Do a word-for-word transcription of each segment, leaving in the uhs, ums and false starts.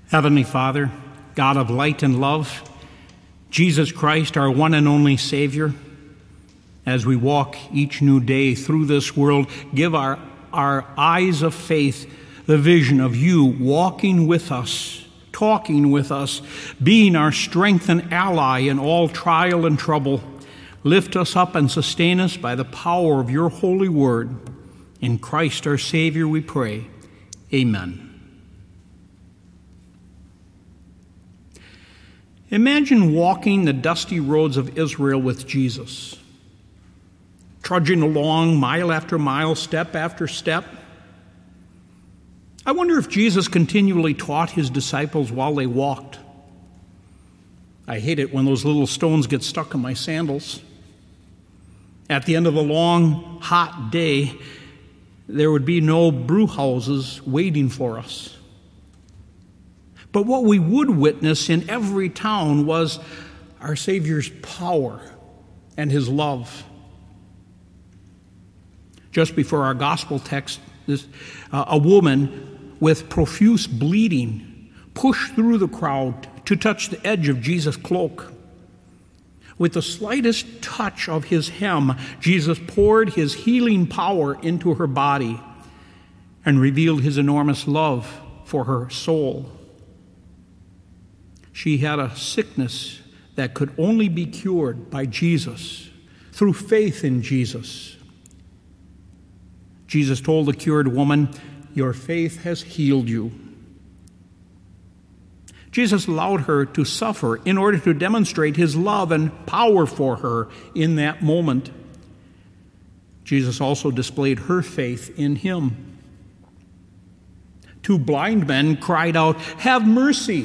Heavenly Father, God of light and love, Jesus Christ, our one and only Savior, as we walk each new day through this world, give our, our eyes of faith the vision of you walking with us, talking with us, being our strength and ally in all trial and trouble. Lift us up and sustain us by the power of your holy word. In Christ our Savior we pray. Amen. Imagine walking the dusty roads of Israel with Jesus, trudging along mile after mile, step after step. I wonder if Jesus continually taught his disciples while they walked. I hate it when those little stones get stuck in my sandals. At the end of a long, hot day, there would be no brew houses waiting for us. But what we would witness in every town was our Savior's power and his love. Just before our gospel text, this, uh, a woman with profuse bleeding pushed through the crowd to touch the edge of Jesus' cloak. With the slightest touch of his hem, Jesus poured his healing power into her body and revealed his enormous love for her soul. She had a sickness that could only be cured by Jesus, through faith in Jesus. Jesus told the cured woman, "Your faith has healed you." Jesus allowed her to suffer in order to demonstrate his love and power for her in that moment. Jesus also displayed her faith in him. Two blind men cried out, "Have mercy!"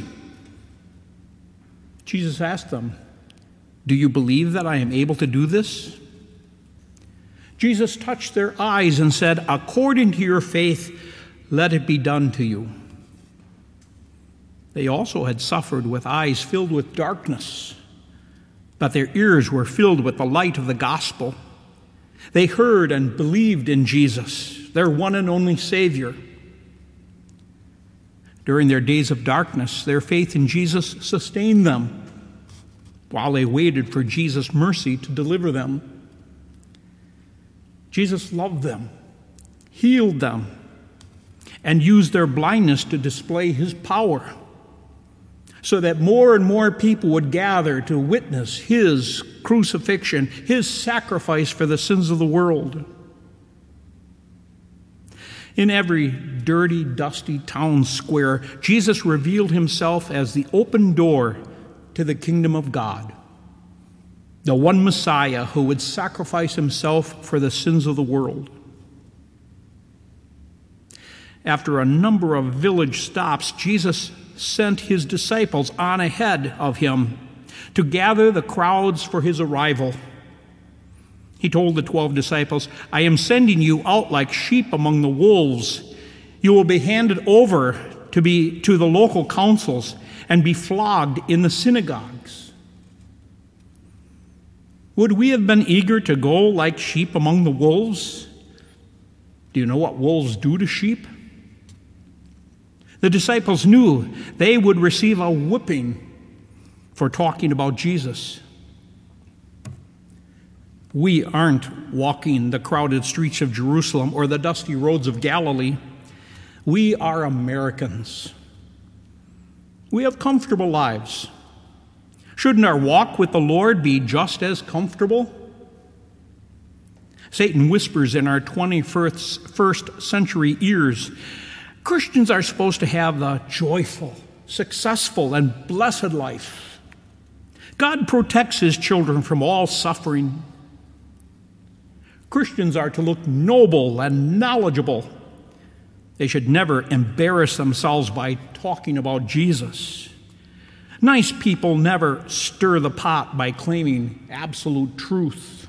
Jesus asked them, "Do you believe that I am able to do this?" Jesus touched their eyes and said, "According to your faith, let it be done to you." They also had suffered with eyes filled with darkness, but their ears were filled with the light of the gospel. They heard and believed in Jesus, their one and only Savior. During their days of darkness, their faith in Jesus sustained them while they waited for Jesus' mercy to deliver them. Jesus loved them, healed them, and used their blindness to display his power, so that more and more people would gather to witness his crucifixion, his sacrifice for the sins of the world. In every dirty, dusty town square, Jesus revealed himself as the open door to the kingdom of God, the one Messiah who would sacrifice himself for the sins of the world. After a number of village stops, Jesus sent his disciples on ahead of him to gather the crowds for his arrival. He told the twelve disciples, "I am sending you out like sheep among the wolves. You will be handed over to be to the local councils and be flogged in the synagogues." Would we have been eager to go like sheep among the wolves? Do you know what wolves do to sheep? The disciples knew they would receive a whipping for talking about Jesus. We aren't walking the crowded streets of Jerusalem or the dusty roads of Galilee. We are Americans. We have comfortable lives. Shouldn't our walk with the Lord be just as comfortable? Satan whispers in our twenty-first century ears, Christians are supposed to have the joyful, successful, and blessed life. God protects his children from all suffering. Christians are to look noble and knowledgeable. They should never embarrass themselves by talking about Jesus. Nice people never stir the pot by claiming absolute truth.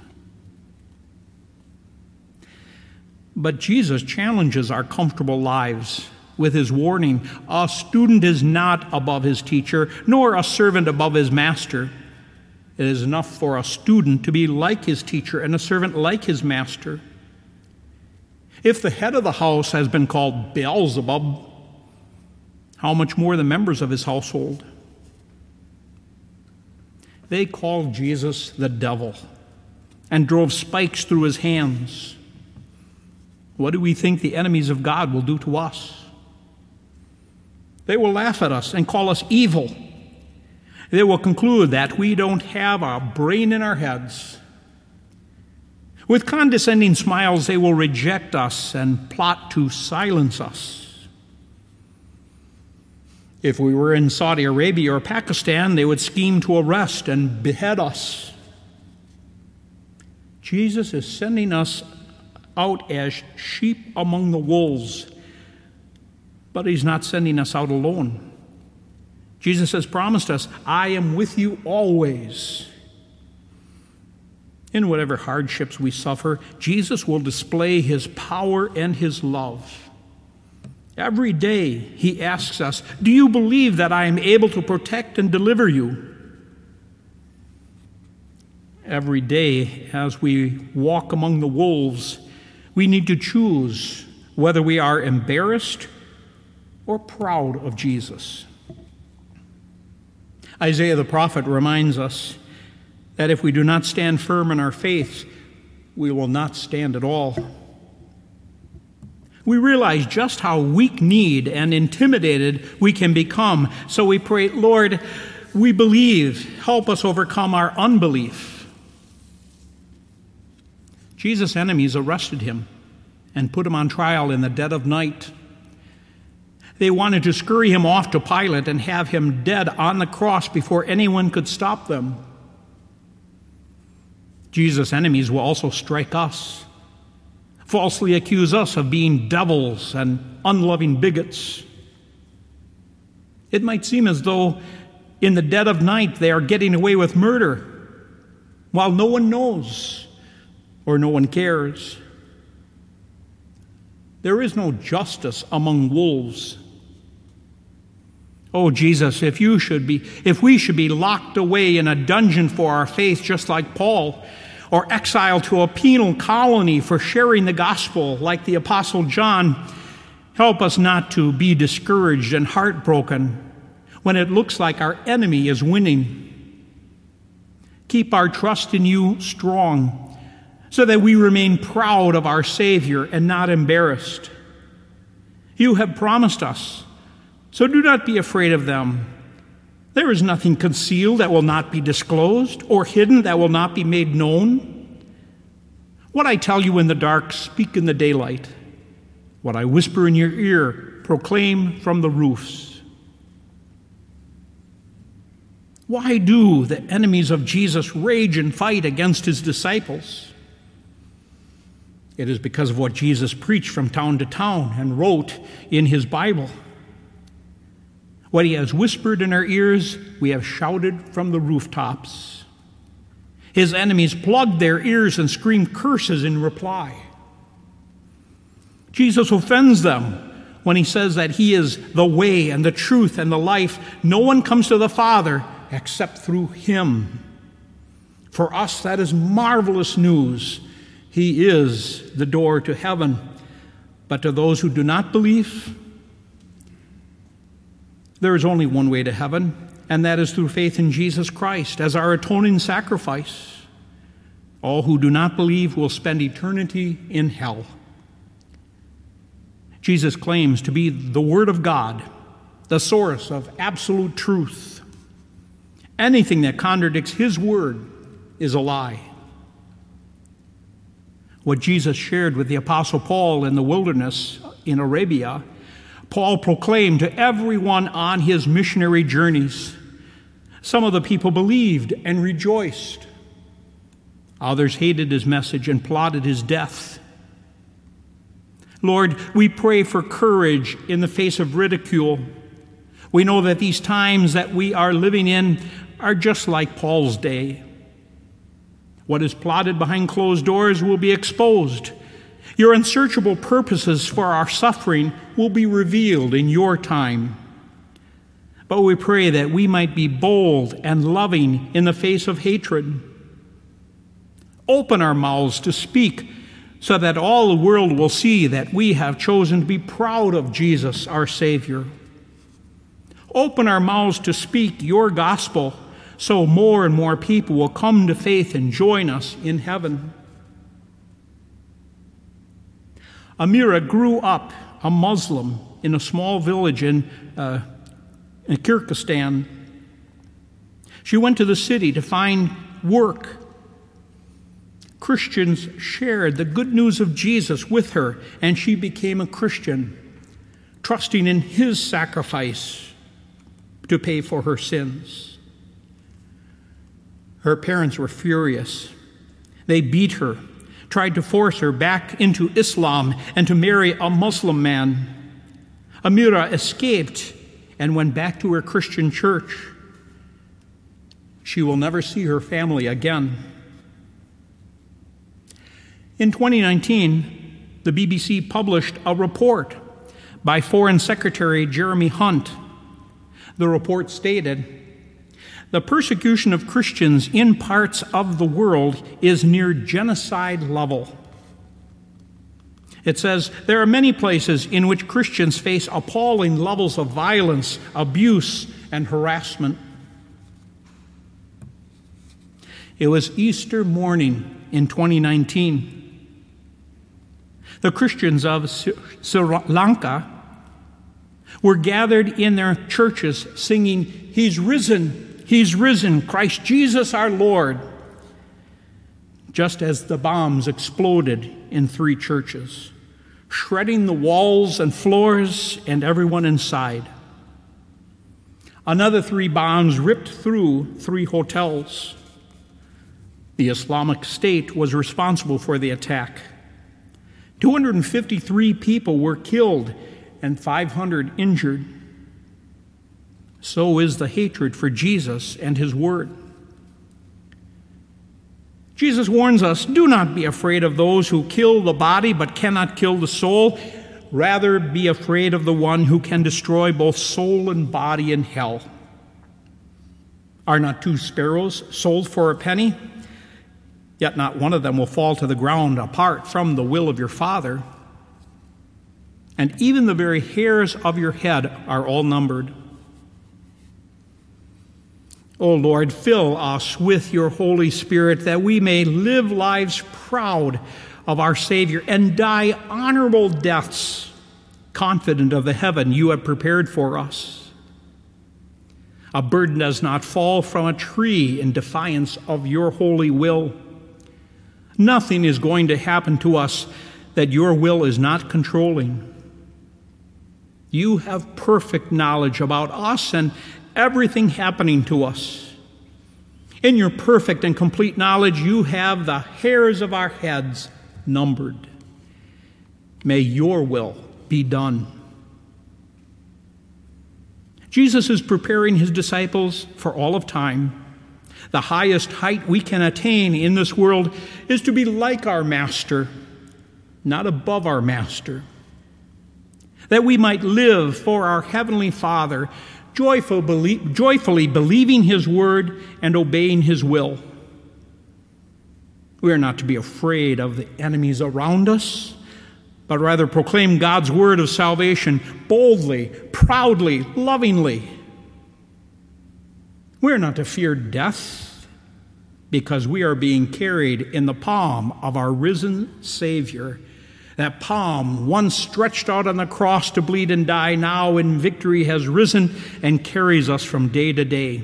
But Jesus challenges our comfortable lives with his warning, "A student is not above his teacher, nor a servant above his master." It is enough for a student to be like his teacher and a servant like his master. If the head of the house has been called Beelzebub, how much more the members of his household? They called Jesus the devil and drove spikes through his hands. What do we think the enemies of God will do to us? They will laugh at us and call us evil. They will conclude that we don't have a brain in our heads. With condescending smiles, they will reject us and plot to silence us. If we were in Saudi Arabia or Pakistan, they would scheme to arrest and behead us. Jesus is sending us out as sheep among the wolves, but he's not sending us out alone. Jesus has promised us, I am with you always. In whatever hardships we suffer, Jesus will display his power and his love. Every day he asks us, do you believe that I am able to protect and deliver you? Every day as we walk among the wolves, we need to choose whether we are embarrassed or proud of Jesus. Isaiah the prophet reminds us that if we do not stand firm in our faith, we will not stand at all. We realize just how weak-kneed and intimidated we can become, so we pray, Lord, we believe, help us overcome our unbelief. Jesus' enemies arrested him and put him on trial in the dead of night. They wanted to scurry him off to Pilate and have him dead on the cross before anyone could stop them. Jesus' enemies will also strike us, falsely accuse us of being devils and unloving bigots. It might seem as though in the dead of night they are getting away with murder, while no one knows or no one cares. There is no justice among wolves. Oh, Jesus, if you should be, if we should be locked away in a dungeon for our faith, just like Paul, or exiled to a penal colony for sharing the gospel, like the Apostle John, help us not to be discouraged and heartbroken when it looks like our enemy is winning. Keep our trust in you strong, so that we remain proud of our Savior and not embarrassed. You have promised us, so do not be afraid of them. There is nothing concealed that will not be disclosed, or hidden that will not be made known. What I tell you in the dark, speak in the daylight. What I whisper in your ear, proclaim from the roofs. Why do the enemies of Jesus rage and fight against his disciples? It is because of what Jesus preached from town to town and wrote in his Bible. What he has whispered in our ears, we have shouted from the rooftops. His enemies plugged their ears and screamed curses in reply. Jesus offends them when he says that he is the way and the truth and the life. No one comes to the Father except through him. For us, that is marvelous news. He is the door to heaven. But to those who do not believe, there is only one way to heaven, and that is through faith in Jesus Christ as our atoning sacrifice. All who do not believe will spend eternity in hell. Jesus claims to be the Word of God, the source of absolute truth. Anything that contradicts his word is a lie. What Jesus shared with the Apostle Paul in the wilderness in Arabia, Paul proclaimed to everyone on his missionary journeys. Some of the people believed and rejoiced. Others hated his message and plotted his death. Lord, we pray for courage in the face of ridicule. We know that these times that we are living in are just like Paul's day. What is plotted behind closed doors will be exposed. Your unsearchable purposes for our suffering will be revealed in your time. But we pray that we might be bold and loving in the face of hatred. Open our mouths to speak so that all the world will see that we have chosen to be proud of Jesus, our Savior. Open our mouths to speak your gospel, so more and more people will come to faith and join us in heaven. Amira grew up a Muslim in a small village in, uh, in Kyrgyzstan. She went to the city to find work. Christians shared the good news of Jesus with her, and she became a Christian, trusting in his sacrifice to pay for her sins. Her parents were furious. They beat her, tried to force her back into Islam and to marry a Muslim man. Amira escaped and went back to her Christian church. She will never see her family again. In twenty nineteen, the B B C published a report by Foreign Secretary Jeremy Hunt. The report stated, "The persecution of Christians in parts of the world is near genocide level." It says, "There are many places in which Christians face appalling levels of violence, abuse, and harassment." It was Easter morning in twenty nineteen. The Christians of Sri Lanka were gathered in their churches singing, "He's risen, He's risen, Christ Jesus our Lord," just as the bombs exploded in three churches, shredding the walls and floors and everyone inside. Another three bombs ripped through three hotels. The Islamic State was responsible for the attack. two hundred fifty-three people were killed and five hundred injured. So is the hatred for Jesus and his word. Jesus warns us, "Do not be afraid of those who kill the body but cannot kill the soul. Rather be afraid of the one who can destroy both soul and body in hell. Are not two sparrows sold for a penny? Yet not one of them will fall to the ground apart from the will of your Father. And even the very hairs of your head are all numbered. O Lord, fill us with your Holy Spirit that we may live lives proud of our Savior and die honorable deaths, confident of the heaven you have prepared for us. A bird does not fall from a tree in defiance of your holy will. Nothing is going to happen to us that your will is not controlling. You have perfect knowledge about us and everything happening to us. In your perfect and complete knowledge, you have the hairs of our heads numbered. May your will be done." Jesus is preparing his disciples for all of time. The highest height we can attain in this world is to be like our Master, not above our Master, that we might live for our Heavenly Father, joyful belie- joyfully believing his word and obeying his will. We are not to be afraid of the enemies around us, but rather proclaim God's word of salvation boldly, proudly, lovingly. We are not to fear death because we are being carried in the palm of our risen Savior. That palm, once stretched out on the cross to bleed and die, now in victory has risen and carries us from day to day.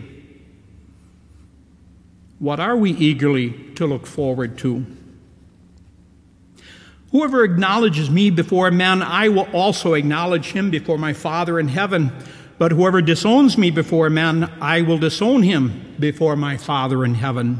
What are we eagerly to look forward to? Whoever acknowledges me before men, I will also acknowledge him before my Father in heaven. But whoever disowns me before men, I will disown him before my Father in heaven.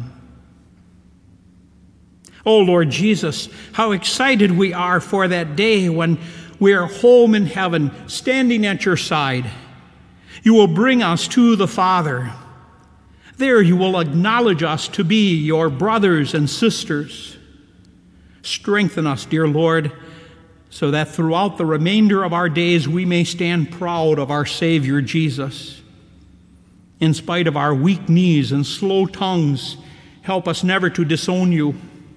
Oh, Lord Jesus, how excited we are for that day when we are home in heaven, standing at your side. You will bring us to the Father. There you will acknowledge us to be your brothers and sisters. Strengthen us, dear Lord, so that throughout the remainder of our days we may stand proud of our Savior Jesus. In spite of our weak knees and slow tongues, help us never to disown you.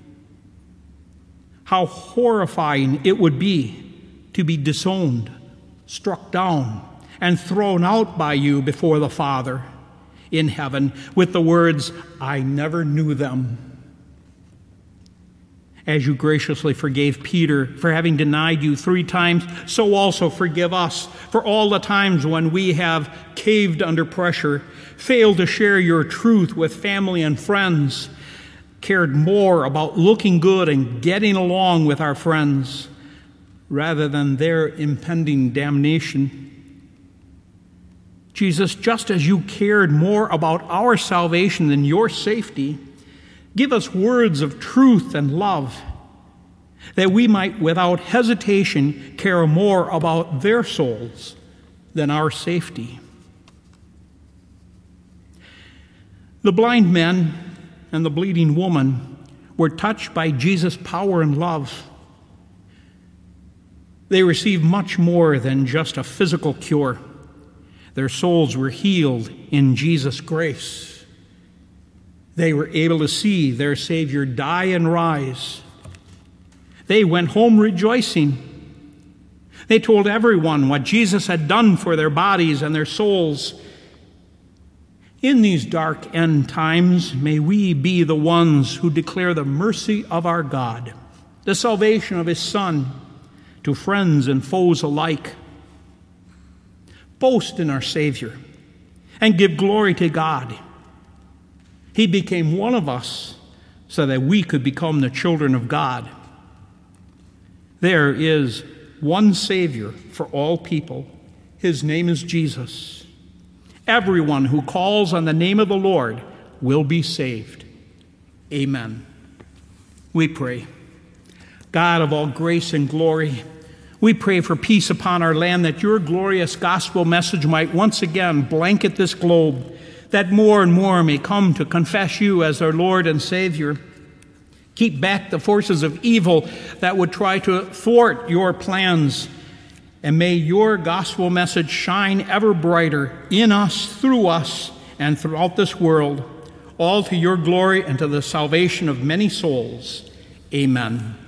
How horrifying it would be to be disowned, struck down, and thrown out by you before the Father in heaven with the words, I never knew them. As you graciously forgave Peter for having denied you three times, so also forgive us for all the times when we have caved under pressure, failed to share your truth with family and friends, cared more about looking good and getting along with our friends rather than their impending damnation. Jesus, just as you cared more about our salvation than your safety, give us words of truth and love, that we might without hesitation care more about their souls than our safety. The blind men and the bleeding woman were touched by Jesus' power and love. They received much more than just a physical cure. Their souls were healed in Jesus' grace. They were able to see their Savior die and rise. They went home rejoicing. They told everyone what Jesus had done for their bodies and their souls. In these dark end times, may we be the ones who declare the mercy of our God, the salvation of His Son, to friends and foes alike. Boast in our Savior and give glory to God. He became one of us so that we could become the children of God. There is one Savior for all people. His name is Jesus. Everyone who calls on the name of the Lord will be saved. Amen. We pray. God of all grace and glory, we pray for peace upon our land, that your glorious gospel message might once again blanket this globe, that more and more may come to confess you as their Lord and Savior. Keep back the forces of evil that would try to thwart your plans, and may your gospel message shine ever brighter in us, through us, and throughout this world, all to your glory and to the salvation of many souls. Amen.